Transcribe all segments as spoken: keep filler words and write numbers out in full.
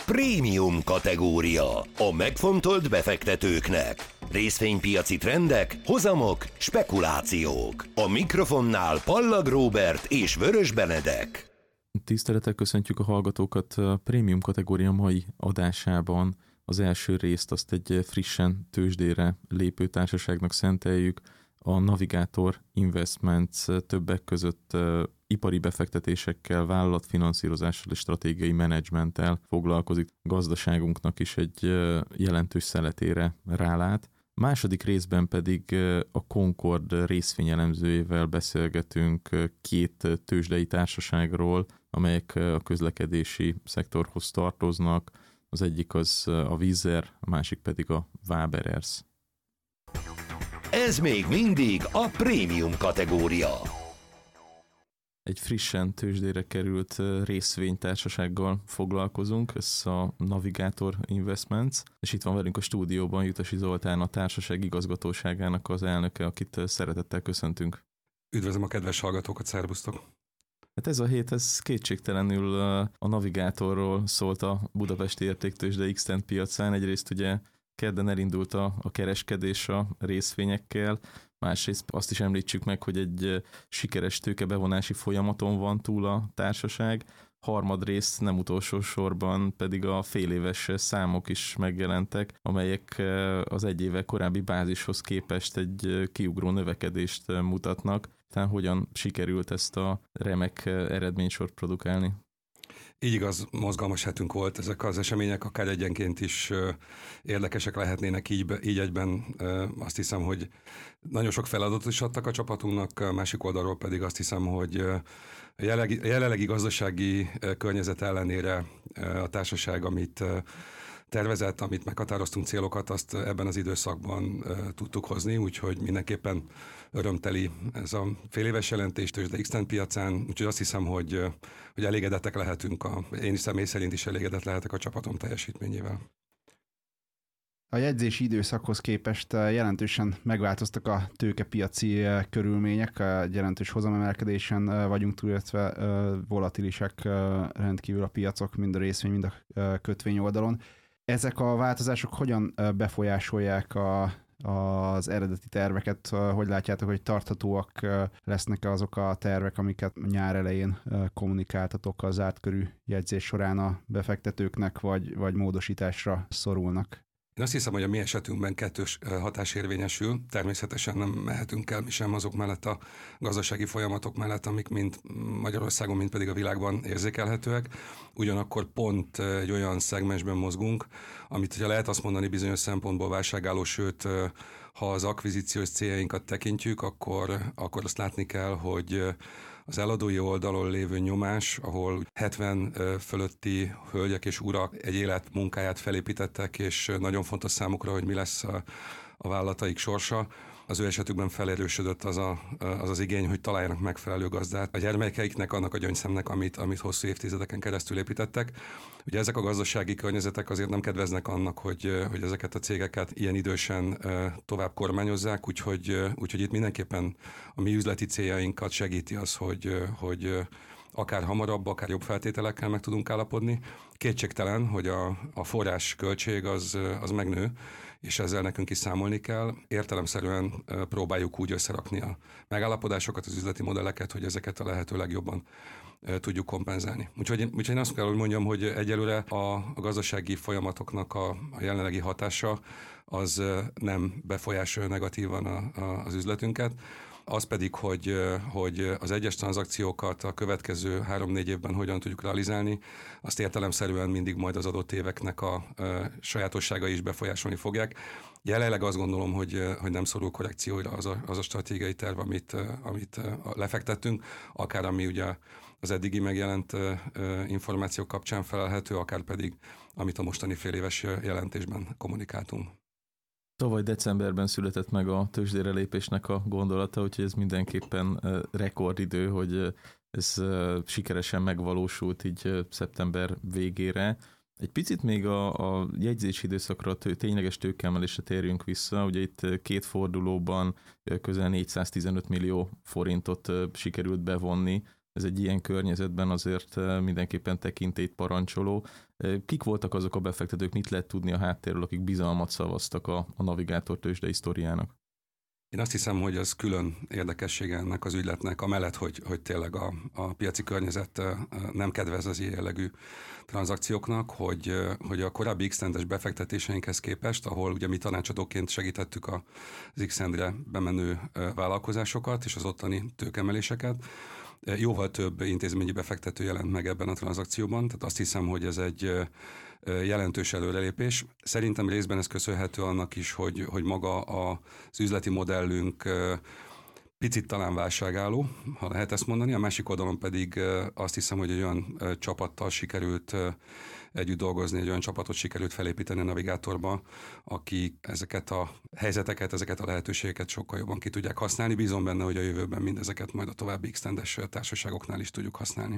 Prémium kategória. A megfontolt befektetőknek. Részvénypiaci trendek, hozamok, spekulációk. A mikrofonnál Pallag Róbert és Vörös Benedek. Tisztelettel köszöntjük a hallgatókat a Prémium kategória mai adásában. Az első részt azt egy frissen tőzsdére lépő társaságnak szenteljük. A Navigator Investments többek között ipari befektetésekkel, vállalatfinanszírozással és stratégiai menedzsmenttel foglalkozik. Gazdaságunknak is egy jelentős szeletére rálát. Második részben pedig a Concord részvényelemzőjével beszélgetünk két tőzsdei társaságról, amelyek a közlekedési szektorhoz tartoznak. Az egyik az a Wizz Air, a másik pedig a Waberers. Ez még mindig a Prémium kategória. Egy frissen tőzsdére került részvénytársasággal foglalkozunk, ez a Navigator Investments, és itt van velünk a stúdióban Jutasi Zoltán, a társaság igazgatóságának az elnöke, akit szeretettel köszöntünk. Üdvözlöm a kedves hallgatókat, szervusztok! Hát ez a hét, ez kétségtelenül a Navigatorról szólt a budapesti értéktőzsde X-Tent piacán. Egyrészt ugye kedden elindult a, a kereskedés a részvényekkel, másrészt azt is említsük meg, hogy egy sikeres tőkebevonási folyamaton van túl a társaság, harmadrészt nem utolsó sorban pedig a féléves számok is megjelentek, amelyek az egy éve korábbi bázishoz képest egy kiugró növekedést mutatnak. Tehát hogyan sikerült ezt a remek eredménysort produkálni? Így igaz, mozgalmas hetünk volt. Ezek az események akár egyenként is érdekesek lehetnének így, így egyben. Azt hiszem, hogy nagyon sok feladatot is adtak a csapatunknak, a másik oldalról pedig azt hiszem, hogy a jelenlegi, jelenlegi gazdasági környezet ellenére a társaság, amit tervezett, amit meghatároztunk célokat, azt ebben az időszakban uh, tudtuk hozni, úgyhogy mindenképpen örömteli ez a féléves jelentés tőzsde X-Tent piacán, úgyhogy azt hiszem, hogy, uh, hogy elégedettek lehetünk, a, én is személy szerint is elégedett lehetek a csapatom teljesítményével. A jegyzési időszakhoz képest jelentősen megváltoztak a tőkepiaci körülmények, jelentős hozamemelkedésen vagyunk túl, illetve volatilisek rendkívül a piacok, mind a részvény, mind a kötvény oldalon. Ezek a változások hogyan befolyásolják a, az eredeti terveket? Hogy látjátok, hogy tarthatóak lesznek azok a tervek, amiket nyár elején kommunikáltatok az zárt körű jegyzés során a befektetőknek, vagy, vagy módosításra szorulnak? Én azt hiszem, hogy a mi esetünkben kettős hatás érvényesül. Természetesen nem mehetünk el mi sem azok mellett a gazdasági folyamatok mellett, amik mind Magyarországon, mind pedig a világban érzékelhetőek. Ugyanakkor pont egy olyan szegmensben mozgunk, amit, ha lehet azt mondani, bizonyos szempontból válságálló, sőt, ha az akvizíciós céljainkat tekintjük, akkor, akkor azt látni kell, hogy az eladói oldalon lévő nyomás, ahol hetven fölötti hölgyek és urak egy élet munkáját felépítettek, és nagyon fontos számukra, hogy mi lesz a, a vállalataik sorsa. Az ő esetükben felerősödött az, a, az az igény, hogy találjanak megfelelő gazdát a gyermekeiknek, annak a gyöngyszemnek, amit, amit hosszú évtizedeken keresztül építettek. Ugye ezek a gazdasági környezetek azért nem kedveznek annak, hogy, hogy ezeket a cégeket ilyen idősen tovább kormányozzák, úgyhogy, úgyhogy itt mindenképpen a mi üzleti céljainkat segíti az, hogy, hogy akár hamarabb, akár jobb feltételekkel meg tudunk állapodni. Kétségtelen, hogy a, a forrás költség az, az megnő, és ezzel nekünk is számolni kell. Értelemszerűen próbáljuk úgy összerakni a megállapodásokat, az üzleti modelleket, hogy ezeket a lehető legjobban tudjuk kompenzálni. Úgyhogy, úgyhogy én azt kell, hogy mondjam, hogy egyelőre a, a gazdasági folyamatoknak a, a jelenlegi hatása az nem befolyásolja negatívan a, a, az üzletünket. Az pedig, hogy, hogy az egyes tranzakciókat a következő három-négy évben hogyan tudjuk realizálni, azt értelemszerűen mindig majd az adott éveknek a, a sajátosságai is befolyásolni fogják. Jelenleg azt gondolom, hogy, hogy nem szorul korrekcióra az a, az a stratégiai terv, amit, amit lefektettünk, akár ami ugye az eddigi megjelent információk kapcsán felelhető, akár pedig amit a mostani féléves jelentésben kommunikáltunk. Tavaly decemberben született meg a tőzsdére lépésnek a gondolata, úgyhogy ez mindenképpen rekordidő, hogy ez sikeresen megvalósult így szeptember végére. Egy picit még a, a jegyzési időszakra, tő, tényleges tőkeemelésre térjünk vissza. Ugye itt két fordulóban közel négyszáztizenöt millió forintot sikerült bevonni ez egy ilyen környezetben azért mindenképpen tekintélyt parancsoló. Kik voltak azok a befektetők, mit lehet tudni a háttérről, akik bizalmat szavaztak a, a Navigator tőzsdei sztoriának? Én azt hiszem, hogy ez külön érdekessége ennek az ügyletnek, amellett, hogy, hogy tényleg a, a piaci környezet nem kedvez az ilyen jellegű tranzakcióknak, hogy, hogy a korábbi X-Tendes befektetéseinkhez képest, ahol ugye mi tanácsadóként segítettük az X-Tendre bemenő vállalkozásokat és az ottani tőkemeléseket, jóval több intézményi befektető jelent meg ebben a tranzakcióban, tehát azt hiszem, hogy ez egy jelentős előrelépés. Szerintem részben ez köszönhető annak is, hogy, hogy maga az üzleti modellünk picit talán válságálló, ha lehet ezt mondani. A másik oldalon pedig azt hiszem, hogy egy olyan csapattal sikerült együtt dolgozni, egy olyan csapatot sikerült felépíteni a Navigatorba, aki ezeket a helyzeteket, ezeket a lehetőségeket sokkal jobban ki tudják használni. Bízom benne, hogy a jövőben mindezeket majd a további X-Tendes társaságoknál is tudjuk használni.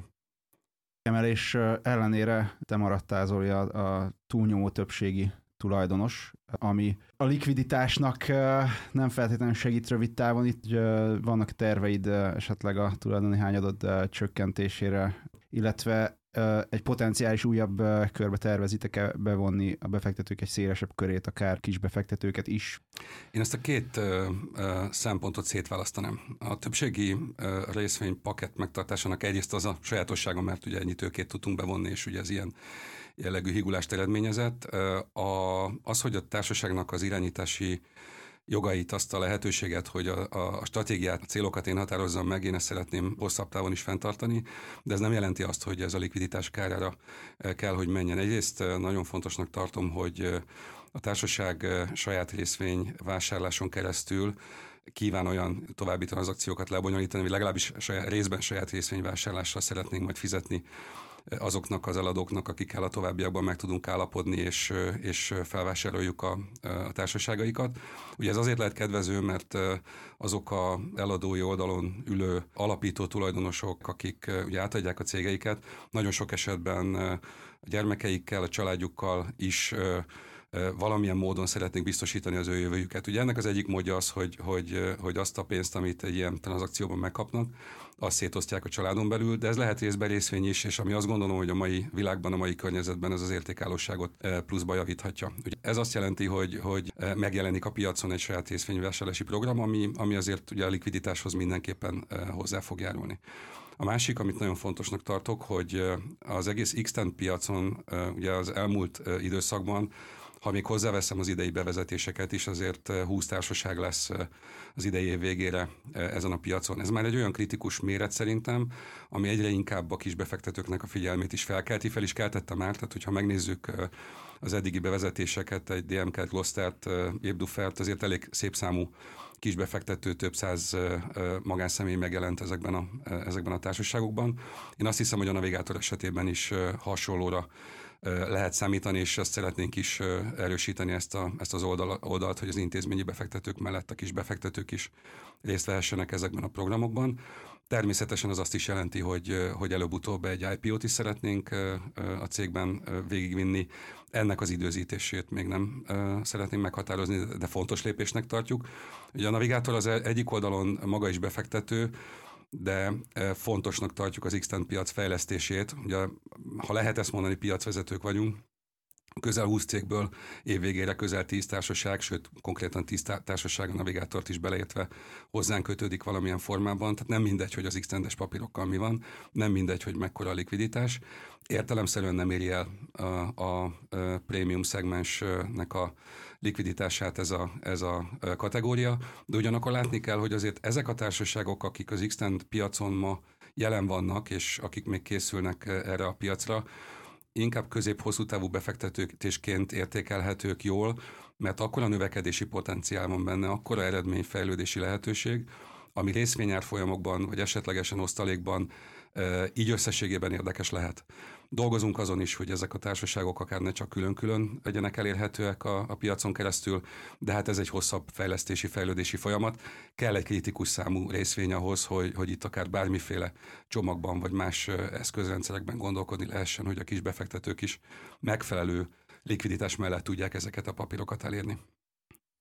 Emelés ellenére te maradtál, Zoli, a, a túlnyomó többségi tulajdonos, ami a likviditásnak nem feltétlenül segít rövid távon. Itt vannak terveid esetleg a tulajdoni hányadod csökkentésére, illetve egy potenciális újabb körbe tervezitek-e bevonni a befektetők egy szélesebb körét, akár kis befektetőket is? Én ezt a két uh, uh, szempontot szétválasztanám. A többségi uh, részvény pakett megtartásának egyrészt az a sajátossága, mert ugye ennyi tőkét tudtunk bevonni, és ugye ez ilyen jellegű hígulást eredményezett. Uh, a, az, hogy a társaságnak az irányítási jogait, azt a lehetőséget, hogy a, a stratégiát, a célokat én határozzam meg, én ezt szeretném hosszabb távon is fenntartani, de ez nem jelenti azt, hogy ez a likviditás kárára kell, hogy menjen. Egyrészt nagyon fontosnak tartom, hogy a társaság saját részvény vásárláson keresztül kíván olyan további tranzakciókat lebonyolítani, vagy legalábbis saját, részben saját részvényvásárlással szeretnénk majd fizetni azoknak az eladóknak, akikkel a továbbiakban meg tudunk állapodni, és, és felvásároljuk a, a társaságaikat. Ugye ez azért lehet kedvező, mert azok a eladói oldalon ülő alapító tulajdonosok, akik ugye átadják a cégeiket, nagyon sok esetben a gyermekeikkel, a családjukkal is valamilyen módon szeretnék biztosítani az ő jövőjüket. Ugye ennek az egyik módja az, hogy, hogy, hogy azt a pénzt, amit egy ilyen tranzakcióban megkapnak, azt szétosztják a családon belül, de ez lehet részben részvény is, és ami azt gondolom, hogy a mai világban, a mai környezetben ez az értékállóságot pluszba javíthatja. Ugye ez azt jelenti, hogy, hogy megjelenik a piacon egy saját részvényvásárlási program, ami, ami azért ugye a likviditáshoz mindenképpen hozzá fog járulni. A másik, amit nagyon fontosnak tartok, hogy az egész X-Tend piacon ugye az elmúlt időszakban, ha még hozzáveszem az idei bevezetéseket is, azért húsz társaság lesz az idei év végére ezen a piacon. Ez már egy olyan kritikus méret szerintem, ami egyre inkább a kis befektetőknek a figyelmét is felkelti, fel is keltette már, tehát hogyha megnézzük az eddigi bevezetéseket, egy dé em ká-t, Glostert, Épdufert, azért elég szép számú kisbefektető, több száz magánszemély megjelent ezekben a, ezekben a társaságokban. Én azt hiszem, hogy a Navigator esetében is hasonlóra lehet számítani, és ezt szeretnénk is erősíteni ezt, a, ezt az oldal, oldalt, hogy az intézményi befektetők mellett a kis befektetők is részt vehessenek ezekben a programokban. Természetesen az azt is jelenti, hogy, hogy előbb-utóbb egy i pé ó-t is szeretnénk a cégben végigvinni. Ennek az időzítését még nem szeretnénk meghatározni, de fontos lépésnek tartjuk. Ugye a Navigator az egyik oldalon maga is befektető, de fontosnak tartjuk az X-Tend piac fejlesztését. Ugye, ha lehet ezt mondani, piacvezetők vagyunk. Közel húsz cégből évvégére közel tíz társaság, sőt konkrétan tíz társaság a Navigátort is beleértve hozzánk kötődik valamilyen formában. Tehát nem mindegy, hogy az X-Tendes papírokkal mi van, nem mindegy, hogy mekkora a likviditás. Értelemszerűen nem éri el a, a, a prémium szegmensnek a likviditását ez a, ez a kategória, de ugyanakkor látni kell, hogy azért ezek a társaságok, akik az X-Tend piacon ma jelen vannak, és akik még készülnek erre a piacra, inkább közép-hosszú távú befektetésként értékelhetők jól, mert akkora növekedési potenciál van benne, akkora eredményfejlődési lehetőség, ami részvényárfolyamokban, vagy esetlegesen osztalékban így összességében érdekes lehet. Dolgozunk azon is, hogy ezek a társaságok akár ne csak külön-külön legyenek elérhetőek a, a piacon keresztül, de hát ez egy hosszabb fejlesztési, fejlődési folyamat. Kell egy kritikus számú részvény ahhoz, hogy, hogy itt akár bármiféle csomagban vagy más eszközrendszerekben gondolkodni lehessen, hogy a kis befektetők is megfelelő likviditás mellett tudják ezeket a papírokat elérni.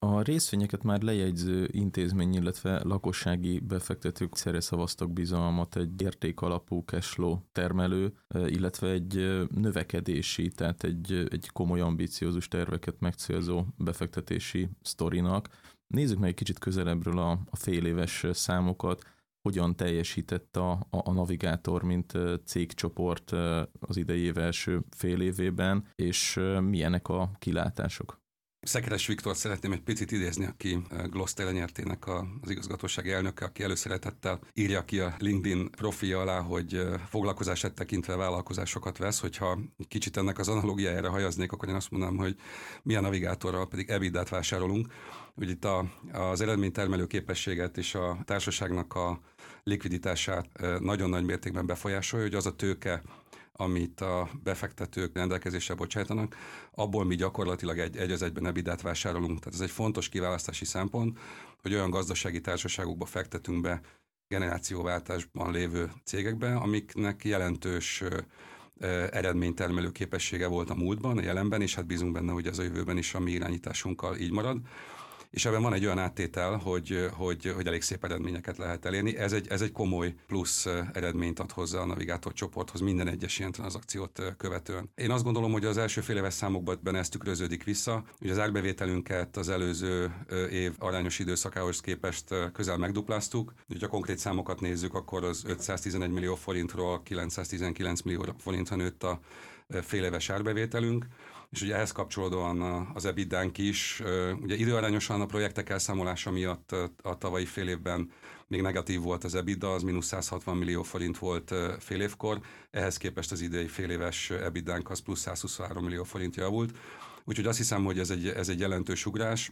A részvényeket már lejegyző intézmény, illetve lakossági befektetők szerre szavaztak bizalmat egy értékalapú cashflow termelő, illetve egy növekedési, tehát egy, egy komoly ambiciózus terveket megcélzó befektetési sztorinak. Nézzük meg egy kicsit közelebbről a, a fél éves számokat, hogyan teljesített a, a, a Navigator, mint cégcsoport az idei év első fél évében, és milyenek a kilátások. Szekeres Viktor szeretném egy picit idézni, aki Gloss telenyertének az igazgatósági elnöke, aki előszeretettel írja ki a LinkedIn profilja alá, hogy foglalkozását tekintve vállalkozásokat vesz, hogyha kicsit ennek az analógiájára hajaznék, akkor én azt mondanám, hogy mi a Navigatorral pedig ebidát vásárolunk. Úgy itt a, az eredménytermelő képességet és a társaságnak a likviditását nagyon nagy mértékben befolyásolja, hogy az a tőke, amit a befektetők rendelkezésre bocsájtanak, abból mi gyakorlatilag egy, egy az egyben ebidát vásárolunk. Tehát ez egy fontos kiválasztási szempont, hogy olyan gazdasági társaságokba fektetünk be generációváltásban lévő cégekbe, amiknek jelentős eredménytermelő képessége volt a múltban, a jelenben, és hát bízunk benne, hogy ez a jövőben is a mi irányításunkkal így marad. És ebben van egy olyan áttétel, hogy, hogy, hogy elég szép eredményeket lehet elérni. Ez egy, ez egy komoly plusz eredményt ad hozzá a Navigator csoporthoz minden egyes ilyen tranzakciót követően. Én azt gondolom, hogy az első fél éves számokban ez tükröződik vissza. Ugye az árbevételünket az előző év arányos időszakához képest közel megdupláztuk. Ha konkrét számokat nézzük, akkor az ötszáztizenegy millió forintról kilencszáztizenkilenc millió forintra nőtt a fél éves árbevételünk, és ugye ehhez kapcsolódóan az ebidánk is, ugye időarányosan a projektek elszámolása miatt a tavalyi fél évben még negatív volt az EBITDA, az mínusz százhatvan millió forint volt fél évkor, ehhez képest az idei fél éves ebidánk az plusz százhuszonhárom millió forint javult, úgyhogy azt hiszem, hogy ez egy, ez egy jelentős ugrás.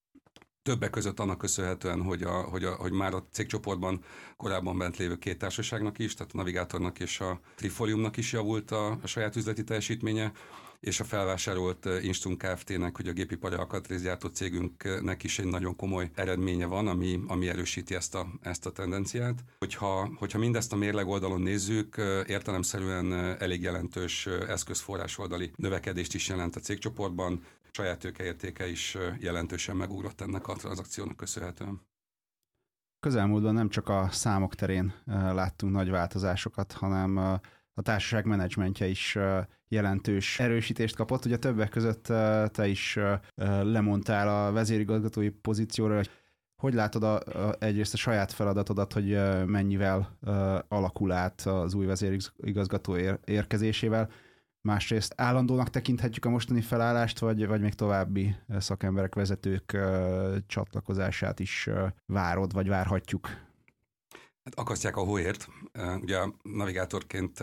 Többek között annak köszönhetően, hogy, a, hogy, a, hogy már a cégcsoportban korábban bent lévő két társaságnak is, tehát a Navigatornak és a Trifoliumnak is javult a, a saját üzleti teljesítménye, és a felvásárolt Instum Kft-nek, hogy a gépipari alkatrészgyártó cégünknek is egy nagyon komoly eredménye van, ami, ami erősíti ezt a, ezt a tendenciát. Hogyha, hogyha mindezt a mérleg oldalon nézzük, értelemszerűen elég jelentős eszközforrás oldali növekedést is jelent a cégcsoportban, saját tőkeértéke is jelentősen megugrott ennek a tranzakciónak köszönhetően. Közelmúltban nem csak a számok terén láttunk nagy változásokat, hanem a társaság menedzsmentje is jelentős erősítést kapott. Ugye többek között te is lemondtál a vezérigazgatói pozícióra. Hogy látod a, a, egyrészt a saját feladatodat, hogy mennyivel alakul át az új vezérigazgató ér, érkezésével? Másrészt állandónak tekinthetjük a mostani felállást, vagy, vagy még további szakemberek, vezetők csatlakozását is várod, vagy várhatjuk? Hát akasztják a hóért. Ugye a Navigatorként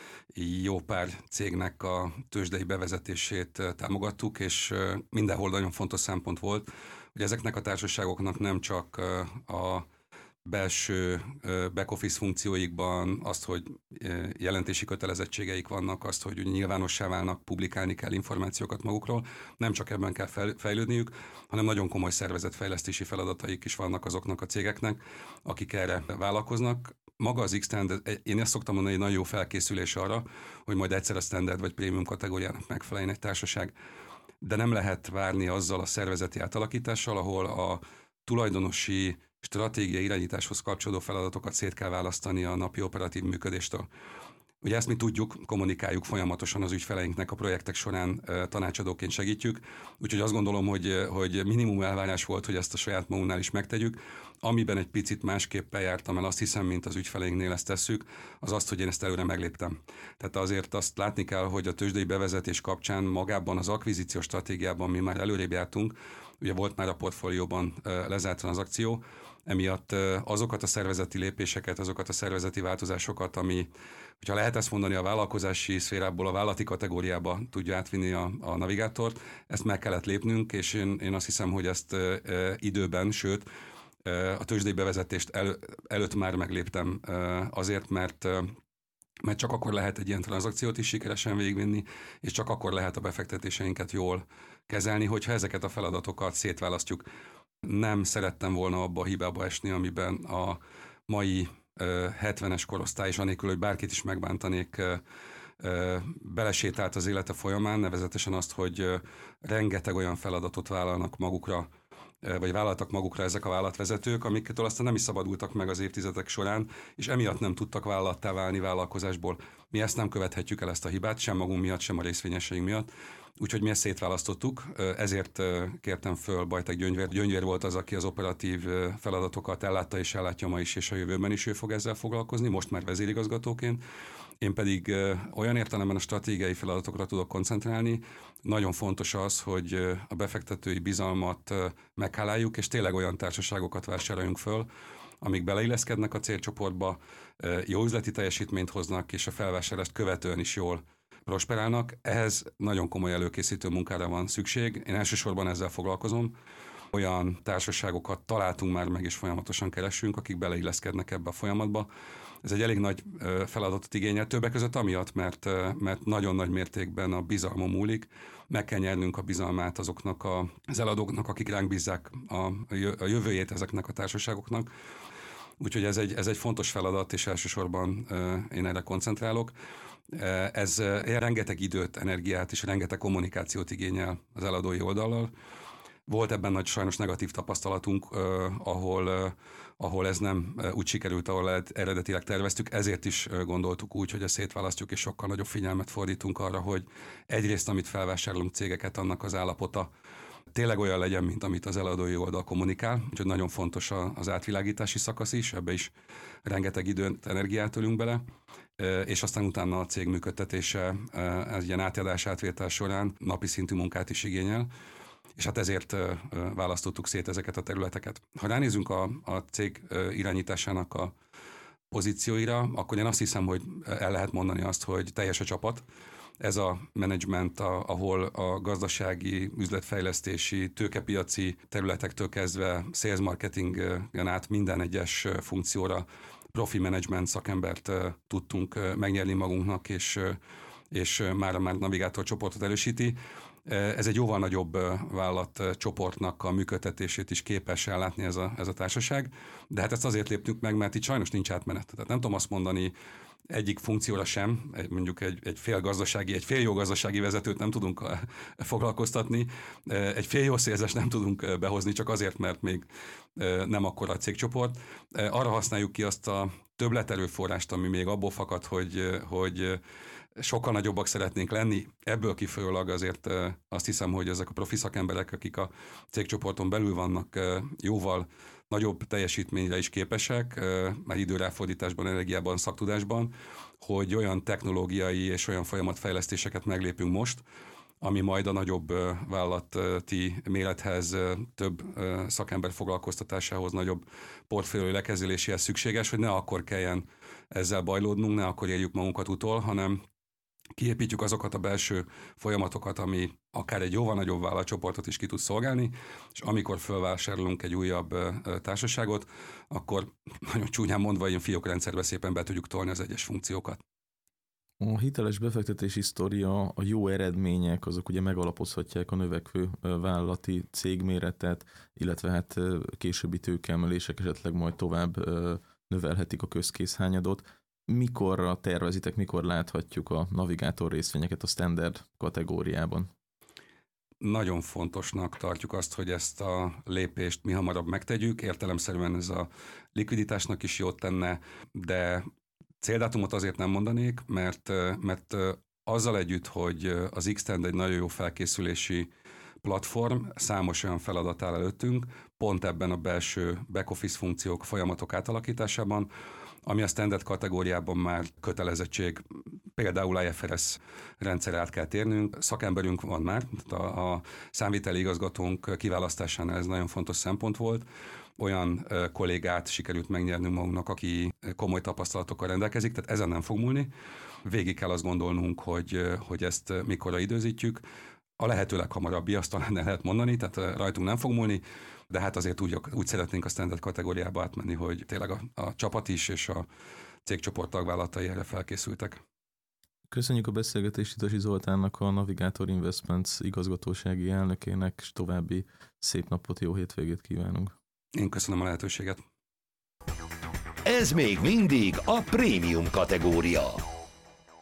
jó pár cégnek a tőzsdei bevezetését támogattuk, és mindenhol nagyon fontos szempont volt, hogy ezeknek a társaságoknak nem csak a belső back-office funkcióikban azt, hogy jelentési kötelezettségeik vannak, azt, hogy nyilvánossá válnak, publikálni kell információkat magukról, nem csak ebben kell fejlődniük, hanem nagyon komoly szervezetfejlesztési feladataik is vannak azoknak a cégeknek, akik erre vállalkoznak. Maga az X-Standard, én ezt szoktam mondani, egy nagyon jó felkészülés arra, hogy majd egyszer a standard vagy prémium kategóriának megfeleljen egy társaság, de nem lehet várni azzal a szervezeti átalakítással, ahol a tulajdonosi stratégiai irányításhoz kapcsolódó feladatokat szét kell választani a napi operatív működéstől. Ugye ezt mi tudjuk, kommunikáljuk folyamatosan az ügyfeleinknek a projektek során tanácsadóként segítjük, úgyhogy azt gondolom, hogy, hogy minimum elvárás volt, hogy ezt a saját magunknál is megtegyük. Amiben egy picit másképpen jártam el, azt hiszem, mint az ügyfeleinknél ezt tesszük, az azt, hogy én ezt előre megléptem. Tehát azért azt látni kell, hogy a tőzsdei bevezetés kapcsán magában az akvizíciós stratégiában mi már előrébb jártunk, ugye volt már a portfólióban lezárt tranzakció, emiatt azokat a szervezeti lépéseket, azokat a szervezeti változásokat, ami, hogyha lehet ezt mondani, a vállalkozási szférából a vállalati kategóriába tudja átvinni a, a Navigátort, ezt meg kellett lépnünk, és én, én azt hiszem, hogy ezt e, időben, sőt, e, a tőzsdei bevezetést el, előtt már megléptem e, azért, mert mert csak akkor lehet egy ilyen tranzakciót is sikeresen végigvinni, és csak akkor lehet a befektetéseinket jól kezelni, hogyha ezeket a feladatokat szétválasztjuk. Nem szerettem volna abba a hibába esni, amiben a mai hetvenes korosztály, és anélkül, hogy bárkit is megbántanék, belesétált az élete folyamán, nevezetesen azt, hogy rengeteg olyan feladatot vállalnak magukra, vagy vállaltak magukra ezek a vállalatvezetők, amiktől aztán nem is szabadultak meg az évtizedek során, és emiatt nem tudtak vállalattá válni vállalkozásból. Mi ezt nem követhetjük el, ezt a hibát, sem magunk miatt, sem a részvényeseink miatt. Úgyhogy mi ezt szétválasztottuk, ezért kértem föl Bajtek Gyöngyvér. Gyöngyvér volt az, aki az operatív feladatokat ellátta és ellátja ma is, és a jövőben is ő fog ezzel foglalkozni, most már vezérigazgatóként. Én pedig olyan értelemben a stratégiai feladatokra tudok koncentrálni. Nagyon fontos az, hogy a befektetői bizalmat megháláljuk, és tényleg olyan társaságokat vásároljunk föl, amik beleilleszkednek a célcsoportba, jó üzleti teljesítményt hoznak, és a felvásárlást követően is jól prosperálnak. Ehhez nagyon komoly előkészítő munkára van szükség. Én elsősorban ezzel foglalkozom. Olyan társaságokat találtunk már meg, és folyamatosan keresünk, akik beleilleszkednek ebbe a folyamatba. Ez egy elég nagy feladatot igényel, többek között amiatt, mert, mert nagyon nagy mértékben a bizalmon múlik. Meg kell nyernünk a bizalmát azoknak a, az eladóknak, akik ránk bízzák a, a jövőjét ezeknek a társaságoknak. Úgyhogy ez egy, ez egy fontos feladat, és elsősorban én erre koncentrálok. Ez rengeteg időt, energiát és rengeteg kommunikációt igényel az eladói oldallal. Volt ebben nagy sajnos negatív tapasztalatunk, ahol, ahol ez nem úgy sikerült, ahol eredetileg terveztük, ezért is gondoltuk úgy, hogy ezt szétválasztjuk, és sokkal nagyobb figyelmet fordítunk arra, hogy egyrészt, amit felvásárolunk cégeket, annak az állapota tényleg olyan legyen, mint amit az eladói oldal kommunikál, úgyhogy nagyon fontos az átvilágítási szakasz is, ebbe is rengeteg időt, energiát ölünk bele, és aztán utána a cég működtetése ez ilyen átadás átvétel során napi szintű munkát is igényel, és hát ezért választottuk szét ezeket a területeket. Ha ránézünk a, a cég irányításának a pozícióira, akkor én azt hiszem, hogy el lehet mondani azt, hogy teljes a csapat. Ez a menedzsment, ahol a gazdasági, üzletfejlesztési, tőkepiaci területektől kezdve sales marketing-en át minden egyes funkcióra profi menedzsment szakembert tudtunk megnyerni magunknak, és, és már már navigátor csoportot erősíti. Ez egy jóval nagyobb vállalatcsoportnak a működtetését is képes ellátni ez a, ez a társaság, de hát ezt azért léptünk meg, mert itt sajnos nincs átmenet. Tehát nem tudom azt mondani, egyik funkcióra sem, mondjuk egy, egy fél gazdasági, egy fél jó gazdasági vezetőt nem tudunk foglalkoztatni, egy fél jó szélzes nem tudunk behozni, csak azért, mert még nem akkora a cégcsoport. Arra használjuk ki azt a többleterőforrást, ami még abból fakad, hogy, hogy sokkal nagyobbak szeretnénk lenni. Ebből kifolyólag azért azt hiszem, hogy ezek a profi szakemberek, akik a cégcsoporton belül vannak, jóval nagyobb teljesítményre is képesek, már időráfordításban, energiában, szaktudásban, hogy olyan technológiai és olyan folyamatfejlesztéseket meglépünk most, ami majd a nagyobb vállalati mérethez, több szakember foglalkoztatásához, nagyobb portfólió lekezeléséhez szükséges, hogy ne akkor kelljen ezzel bajlódnunk, ne akkor érjük magunkat utol, hanem kiépítjük azokat a belső folyamatokat, ami akár egy jóval nagyobb vállalatcsoportot is ki tud szolgálni, és amikor fölvásárolunk egy újabb társaságot, akkor nagyon csúnyán mondva ilyen fiókrendszerbe szépen be tudjuk tolni az egyes funkciókat. A hiteles befektetési sztoria, a jó eredmények, azok ugye megalapozhatják a növekvő vállalati cégméretet, illetve hát későbbi tőkeemelések esetleg majd tovább növelhetik a közkészhányadot. Mikorra tervezitek, mikor láthatjuk a navigátor részvényeket a standard kategóriában? Nagyon fontosnak tartjuk azt, hogy ezt a lépést mi hamarabb megtegyük. Értelemszerűen ez a likviditásnak is jót tenne, de céldátumot azért nem mondanék, mert, mert azzal együtt, hogy az Xtend egy nagyon jó felkészülési platform, számos olyan feladat áll előttünk, pont ebben a belső back-office funkciók, folyamatok átalakításában, ami a standard kategóriában már kötelezettség, például I F R S rendszer át kell térnünk, szakemberünk van már, a, a számviteli igazgatónk kiválasztásánál ez nagyon fontos szempont volt, olyan kollégát sikerült megnyernünk magunknak, aki komoly tapasztalatokkal rendelkezik, tehát ezen nem fog múlni. Végig kell azt gondolnunk, hogy, hogy ezt mikorra időzítjük. A lehető leghamarabbi, azt talán ne lehet mondani, tehát rajtunk nem fog múlni, de hát azért úgy, úgy szeretnénk a standard kategóriába átmenni, hogy tényleg a, a csapat is és a cégcsoport tagvállalatai erre felkészültek. Köszönjük a beszélgetést Itasi Zoltánnak, a Navigator Investments igazgatósági elnökének, és további szép napot, jó hétvégét kívánunk. Én köszönöm a lehetőséget. Ez még mindig a prémium kategória.